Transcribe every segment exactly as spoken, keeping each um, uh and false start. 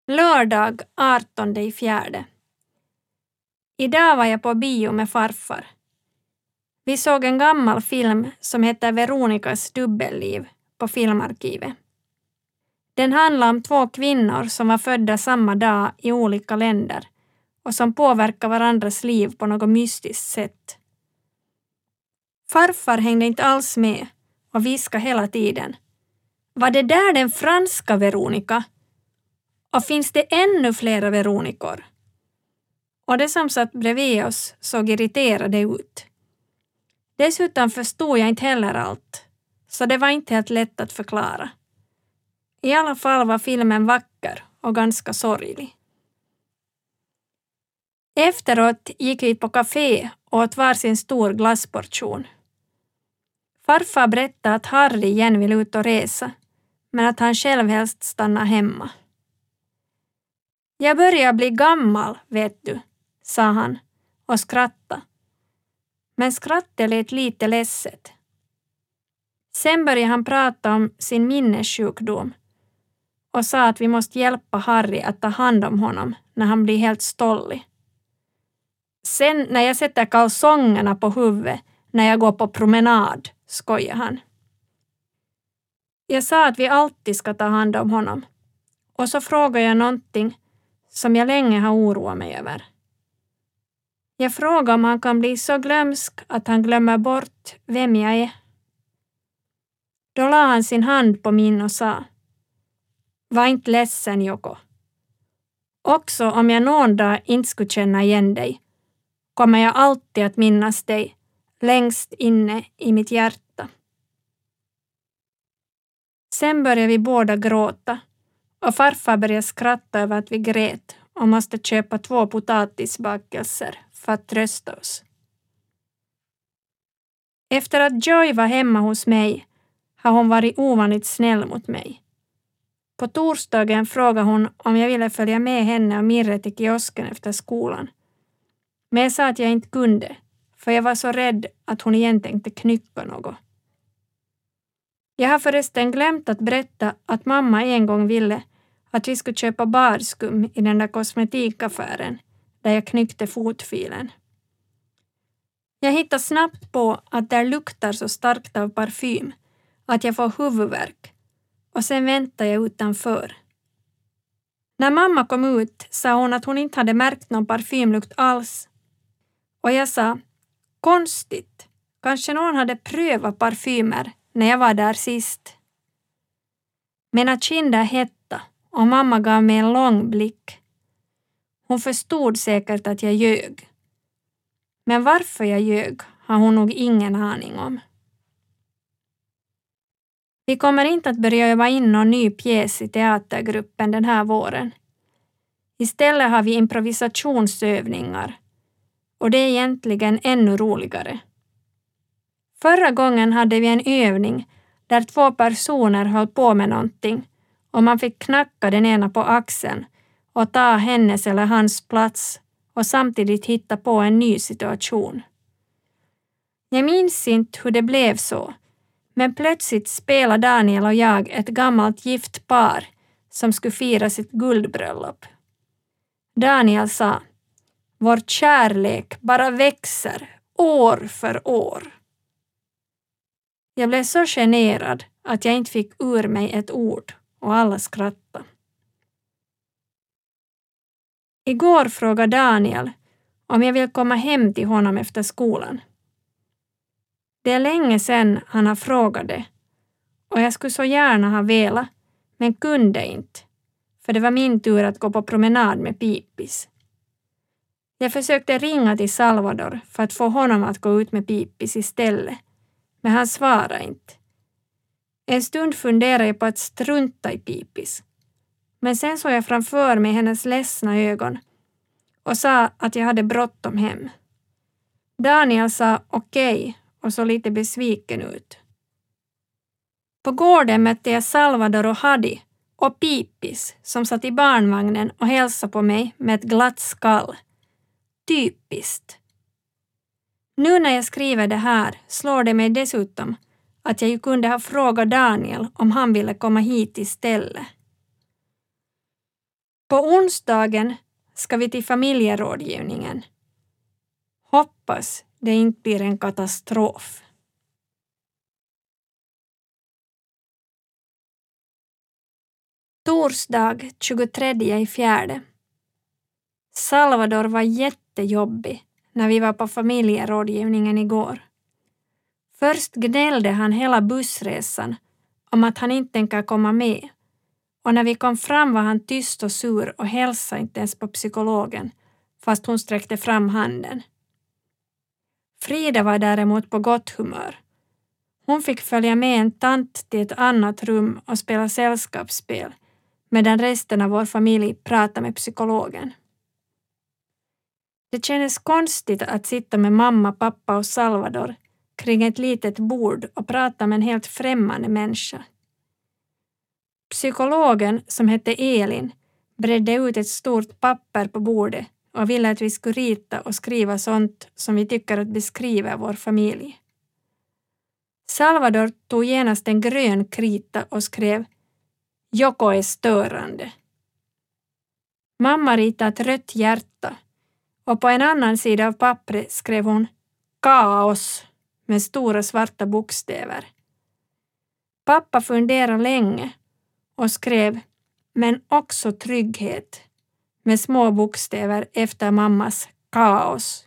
Lördag artonde i fjärde. Idag var jag på bio med farfar. Vi såg en gammal film som heter Veronikas dubbelliv på Filmarkivet. Den handlar om två kvinnor som var födda samma dag i olika länder och som påverkar varandras liv på något mystiskt sätt. Farfar hängde inte alls med och viskade hela tiden: var det där den franska Veronika? Och finns det ännu flera Veronikor? Och det som satt bredvid oss såg irriterade ut. Dessutom förstod jag inte heller allt, så det var inte helt lätt att förklara. I alla fall var filmen vacker och ganska sorglig. Efteråt gick vi på café och åt varsin stor glassportion. Farfar berättade att Harry igen vill ut och resa, men att han själv helst stannar hemma. Jag börjar bli gammal, vet du, sa han och skrattade. Men skrattet lät lite ledset. Sen började han prata om sin minnessjukdom och sa att vi måste hjälpa Harry att ta hand om honom när han blir helt stollig. Sen när jag sätter kalsongerna på huvudet när jag går på promenad, skojar han. Jag sa att vi alltid ska ta hand om honom. Och så frågade jag någonting som jag länge har oroat mig över. Jag frågade om han kan bli så glömsk att han glömmer bort vem jag är. Då la han sin hand på min och sa: var inte ledsen, Joko. Också om jag någon dag inte skulle känna igen dig, kommer jag alltid att minnas dig längst inne i mitt hjärta. Sen började vi båda gråta och farfar började skratta över att vi grät och måste köpa två potatisbakelser för att trösta oss. Efter att Joy var hemma hos mig har hon varit ovanligt snäll mot mig. På torsdagen frågade hon om jag ville följa med henne och Mirre till kiosken efter skolan. Men jag sa att jag inte kunde, för jag var så rädd att hon igen tänkte knycka något. Jag har förresten glömt att berätta att mamma en gång ville att vi skulle köpa barskum i den där kosmetikaffären där jag knyckte fotfilen. Jag hittade snabbt på att det luktar så starkt av parfym att jag får huvudvärk och sen väntade jag utanför. När mamma kom ut sa hon att hon inte hade märkt någon parfymlukt alls. Och jag sa: konstigt, kanske någon hade prövat parfymer när jag var där sist. Mina kinder hetta och mamma gav mig en lång blick. Hon förstod säkert att jag ljög. Men varför jag ljög har hon nog ingen aning om. Vi kommer inte att börja öva in någon ny pjäs i teatergruppen den här våren. Istället har vi improvisationsövningar. Och det är egentligen ännu roligare. Förra gången hade vi en övning där två personer höll på med någonting och man fick knacka den ena på axeln och ta hennes eller hans plats och samtidigt hitta på en ny situation. Jag minns inte hur det blev så, men plötsligt spelade Daniel och jag ett gammalt gift par som skulle fira sitt guldbröllop. Daniel sa: vår kärlek bara växer år för år. Jag blev så generad att jag inte fick ur mig ett ord och alla skrattade. Igår frågade Daniel om jag vill komma hem till honom efter skolan. Det är länge sedan han har frågat det och jag skulle så gärna ha velat men kunde inte, för det var min tur att gå på promenad med Pipis. Jag försökte ringa till Salvador för att få honom att gå ut med Pipis istället, men han svarade inte. En stund funderade jag på att strunta i Pipis, men sen såg jag framför mig hennes ledsna ögon och sa att jag hade bråttom hem. Daniel sa okej och så lite besviken ut. På gården mötte jag Salvador och Hadi och Pipis som satt i barnvagnen och hälsade på mig med ett glatt skall. Typiskt. Nu när jag skriver det här slår det mig dessutom att jag ju kunde ha frågat Daniel om han ville komma hit istället. På onsdagen ska vi till familjerådgivningen. Hoppas det inte blir en katastrof. Torsdag tjugotredje i fjärde. Salvador var jättejobbig när vi var på familjerådgivningen igår. Först gnällde han hela bussresan om att han inte tänker komma med. Och när vi kom fram var han tyst och sur och hälsade inte ens på psykologen, fast hon sträckte fram handen. Frida var däremot på gott humör. Hon fick följa med en tant till ett annat rum och spela sällskapsspel, medan resten av vår familj pratade med psykologen. Det kändes konstigt att sitta med mamma, pappa och Salvador kring ett litet bord och prata med en helt främmande människa. Psykologen, som hette Elin, bredde ut ett stort papper på bordet och ville att vi skulle rita och skriva sånt som vi tycker att beskriver vår familj. Salvador tog genast en grön krita och skrev "Joko är störande". Mamma ritade ett rött hjärta och på en annan sida av pappret skrev hon "Kaos" med stora svarta bokstäver. Pappa funderade länge och skrev "men också trygghet" med små bokstäver efter mammas "kaos".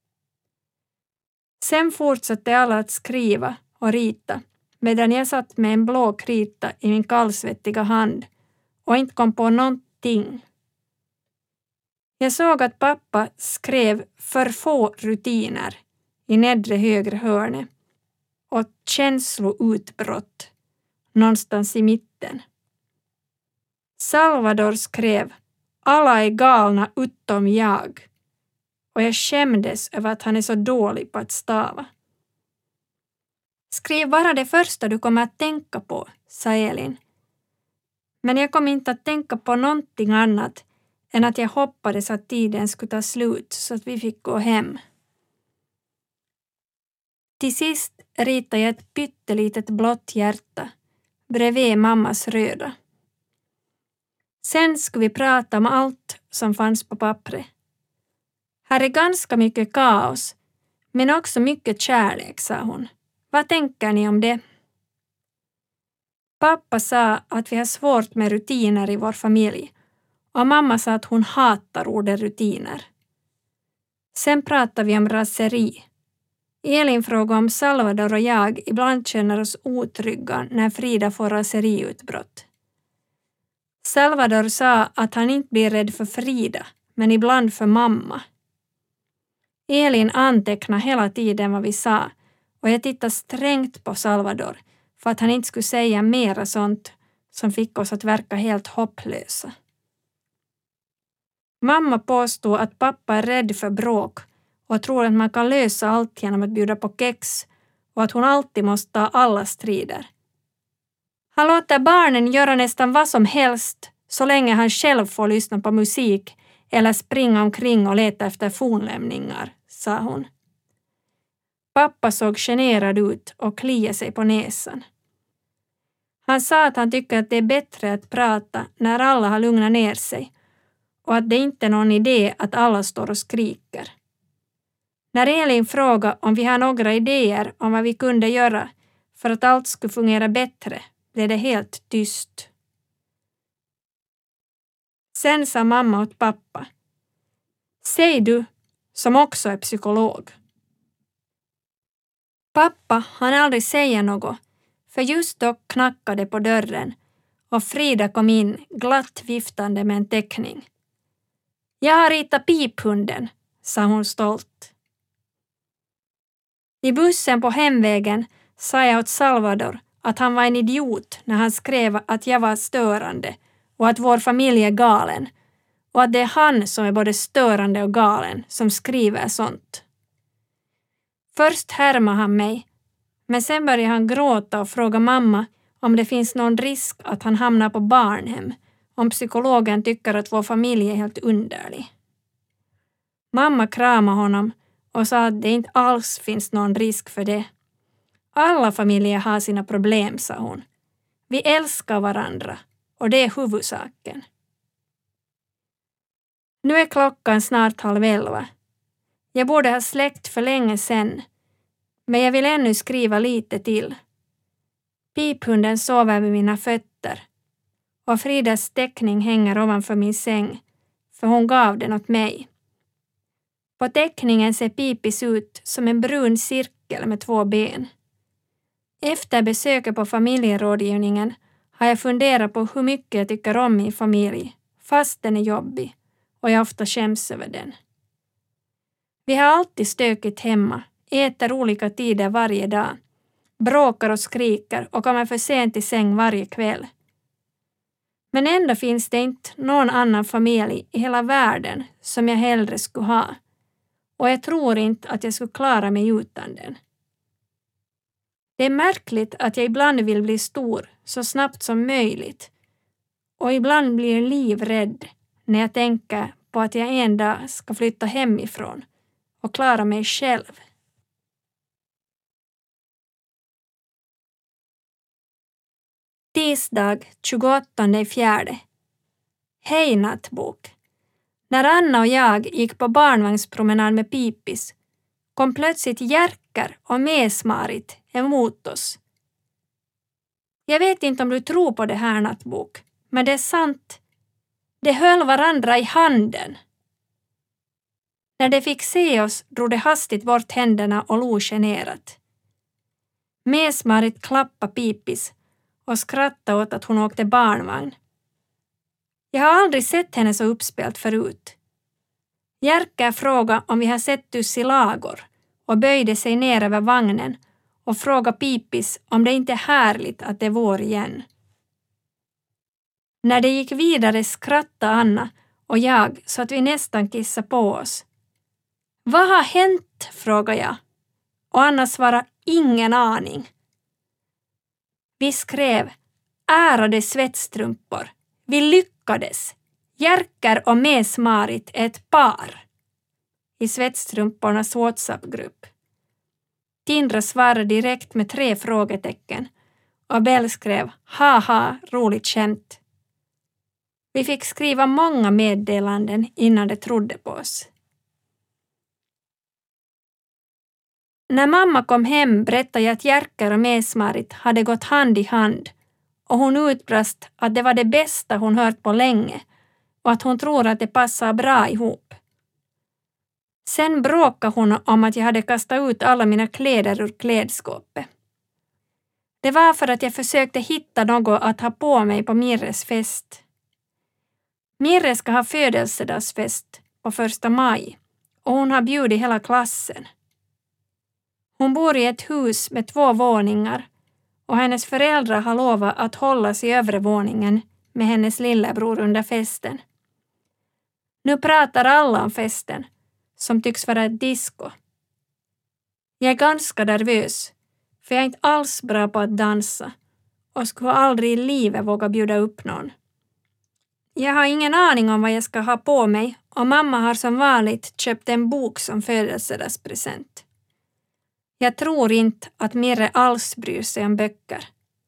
Sen fortsatte alla att skriva och rita medan jag satt med en blå krita i min kallsvettiga hand och inte kom på någonting. Jag såg att pappa skrev "för få rutiner" i nedre högra hörnet och "känsloutbrott" någonstans i mitten. Salvador skrev "alla är galna utom jag" och jag skämdes över att han är så dålig på att stava. "Skriv bara det första du kommer att tänka på", sa Elin. Men jag kom inte att tänka på någonting annat än att jag hoppades att tiden skulle ta slut så att vi fick gå hem. Till sist ritade jag ett pyttelitet blått hjärta bredvid mammas röda. Sen skulle vi prata om allt som fanns på pappret. Här är ganska mycket kaos, men också mycket kärlek, sa hon. Vad tänker ni om det? Pappa sa att vi har svårt med rutiner i vår familj och mamma sa att hon hatar ordet rutiner. Sen pratade vi om raseri. Elin frågade om Salvador och jag ibland känner oss otrygga när Frida får raseriutbrott. Salvador sa att han inte blir rädd för Frida, men ibland för mamma. Elin antecknade hela tiden vad vi sa och jag tittade strängt på Salvador för att han inte skulle säga mera sånt som fick oss att verka helt hopplösa. Mamma påstod att pappa är rädd för bråk och tror att man kan lösa allt genom att bjuda på kex och att hon alltid måste ta alla strider. Han låter barnen göra nästan vad som helst så länge han själv får lyssna på musik eller springa omkring och leta efter fornlämningar, sa hon. Pappa såg generad ut och kliade sig på näsan. Han sa att han tycker att det är bättre att prata när alla har lugnat ner sig och att det inte är någon idé att alla står och skriker. När Elin frågade om vi har några idéer om vad vi kunde göra för att allt skulle fungera bättre blev det helt tyst. Sen sa mamma åt pappa: "Säg du, som också är psykolog." Pappa hann aldrig säga något, för just då knackade på dörren och Frida kom in glatt viftande med en teckning. "Jag har ritat piphunden", sa hon stolt. I bussen på hemvägen sa jag åt Salvador att han var en idiot när han skrev att jag var störande och att vår familj är galen och att det är han som är både störande och galen som skriver sånt. Först härmade han mig, men sen började han gråta och fråga mamma om det finns någon risk att han hamnar på barnhem om psykologen tycker att vår familj är helt underlig. Mamma kramade honom och sa att det inte alls finns någon risk för det. Alla familjer har sina problem, sa hon. Vi älskar varandra och det är huvudsaken. Nu är klockan snart halv elva. Jag borde ha släckt för länge sedan, men jag vill ännu skriva lite till. Piphunden sover vid mina fötter och Fridas teckning hänger ovanför min säng, för hon gav den åt mig. På teckningen ser Pipis ut som en brun cirkel med två ben. Efter besöket på familjerådgivningen har jag funderat på hur mycket jag tycker om min familj, fast den är jobbig och jag ofta skäms över den. Vi har alltid stökigt hemma, äter olika tider varje dag, bråkar och skriker och kommer för sent i säng varje kväll. Men ändå finns det inte någon annan familj i hela världen som jag hellre skulle ha. Och jag tror inte att jag skulle klara mig utan den. Det är märkligt att jag ibland vill bli stor så snabbt som möjligt. Och ibland blir jag livrädd när jag tänker på att jag en dag ska flytta hemifrån och klara mig själv. Tisdag tjugoåttonde fjärde. Hej nattbok. När Anna och jag gick på barnvagnspromenad med Pipis kom plötsligt Jerker och Mesmarit emot oss. Jag vet inte om du tror på det här nattbok, men det är sant. De höll varandra i handen. När de fick se oss drog de hastigt bort händerna och log generat. Mesmarit klappade Pipis och skrattade åt att hon åkte barnvagn. Jag har aldrig sett henne så uppspelt förut. Jerker frågade om vi har sett Tussilagor och böjde sig ner över vagnen och frågade Pipis om det inte är härligt att det är vår igen. När det gick vidare skrattade Anna och jag så att vi nästan kissade på oss. Vad har hänt? Frågade jag. Och Anna svarade ingen aning. Vi skrev ärade svettstrumpor. Vi lyckades. Jerker och Mesmarit är ett par. I svettstrumpornas WhatsApp-grupp. Tindra svarade direkt med tre frågetecken och Bell skrev haha, roligt skämt. Vi fick skriva många meddelanden innan de trodde på oss. När mamma kom hem berättade jag att Jerker och Mesmarit hade gått hand i hand och hon utbrast att det var det bästa hon hört på länge och att hon tror att det passar bra ihop. Sen bråkade hon om att jag hade kastat ut alla mina kläder ur klädskåpet. Det var för att jag försökte hitta något att ha på mig på Mirres fest. Mirre ska ha födelsedagsfest på första maj och hon har bjudit hela klassen. Hon bor i ett hus med två våningar och hennes föräldrar har lovat att hållas i övre våningen med hennes lillebror under festen. Nu pratar alla om festen, som tycks vara ett disco. Jag är ganska nervös, för jag är inte alls bra på att dansa och skulle aldrig i livet våga bjuda upp någon. Jag har ingen aning om vad jag ska ha på mig och mamma har som vanligt köpt en bok som födelsedagspresent. Jag tror inte att Mirre alls bryr sig om böcker.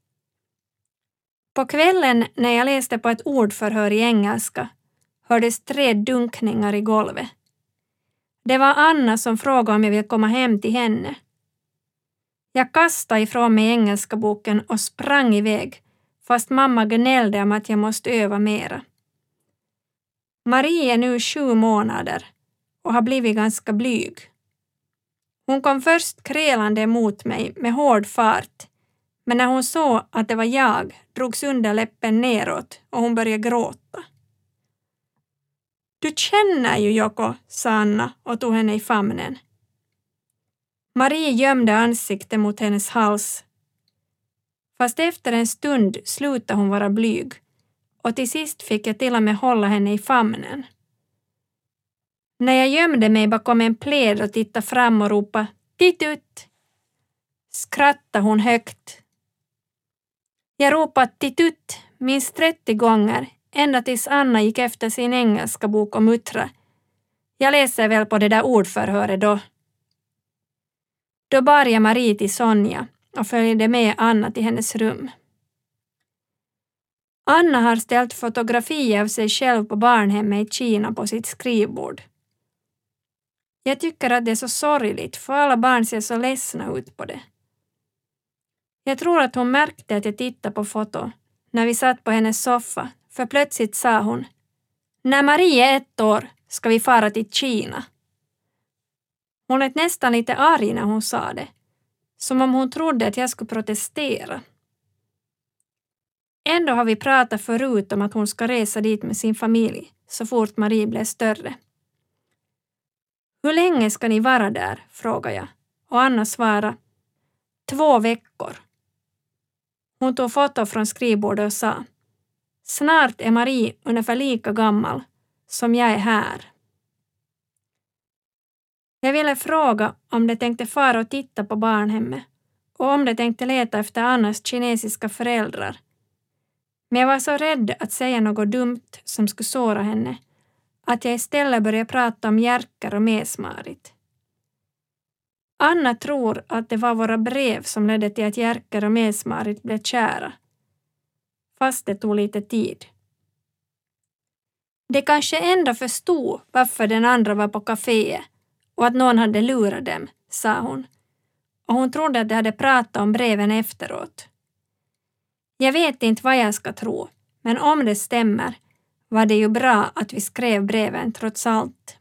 På kvällen när jag läste på ett ordförhör i engelska hördes tre dunkningar i golvet. Det var Anna som frågade om jag ville komma hem till henne. Jag kastade ifrån mig engelska boken och sprang iväg, fast mamma gnällde om att jag måste öva mera. Marie är nu sju månader och har blivit ganska blyg. Hon kom först krälande emot mig med hård fart, men när hon såg att det var jag drogs underläppen neråt och hon började gråta. Du känner ju Joko, sa Anna och tog henne i famnen. Marie gömde ansiktet mot hennes hals. Fast efter en stund slutade hon vara blyg och till sist fick jag till och med hålla henne i famnen. När jag gömde mig bakom en pläd och tittade fram och ropade Titut! Skrattade hon högt. Jag ropade Titut minst trettio gånger ända tills Anna gick efter sin engelska bok och muttrade. Jag läser väl på det där ordförhöret då. Då bar jag Marie till Sonja och följde med Anna till hennes rum. Anna har ställt fotografier av sig själv på barnhemmet i Kina på sitt skrivbord. Jag tycker att det är så sorgligt för alla barn ser så ledsna ut på det. Jag tror att hon märkte att jag tittade på foto när vi satt på hennes soffa, för plötsligt sa hon: "När Marie är ett år ska vi fara till Kina." Hon lät nästan lite arg när hon sa det, som om hon trodde att jag skulle protestera. Ändå har vi pratat förut om att hon ska resa dit med sin familj så fort Marie blev större. "Hur länge ska ni vara där?" frågade jag, och Anna svarade: "Två veckor." Hon tog foto från skrivbordet och sa: "Snart är Marie ungefär lika gammal som jag är här." Jag ville fråga om de tänkte fara och titta på barnhemmet och om de tänkte leta efter Annas kinesiska föräldrar. Men jag var så rädd att säga något dumt som skulle såra henne att jag istället började prata om Jerker och Mes-Marit. Anna tror att det var våra brev som ledde till att Jerker och Mes-Marit blev kära, fast det tog lite tid. De kanske ändå förstod varför den andra var på kaféet och att någon hade lurat dem, sa hon. Och hon trodde att de hade pratat om breven efteråt. Jag vet inte vad jag ska tro, men om det stämmer var det ju bra att vi skrev breven trots allt.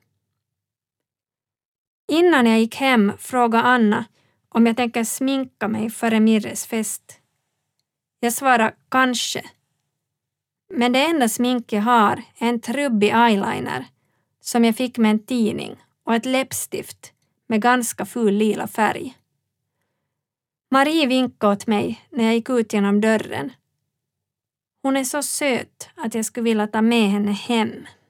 Innan jag gick hem frågade Anna om jag tänker sminka mig före Mirres fest. Jag svarade kanske. Men det enda smink jag har är en trubbig eyeliner som jag fick med en tidning och ett läppstift med ganska ful lila färg. Marie vinkade åt mig när jag gick ut genom dörren. Hon är så söt att jag skulle vilja ta med henne hem.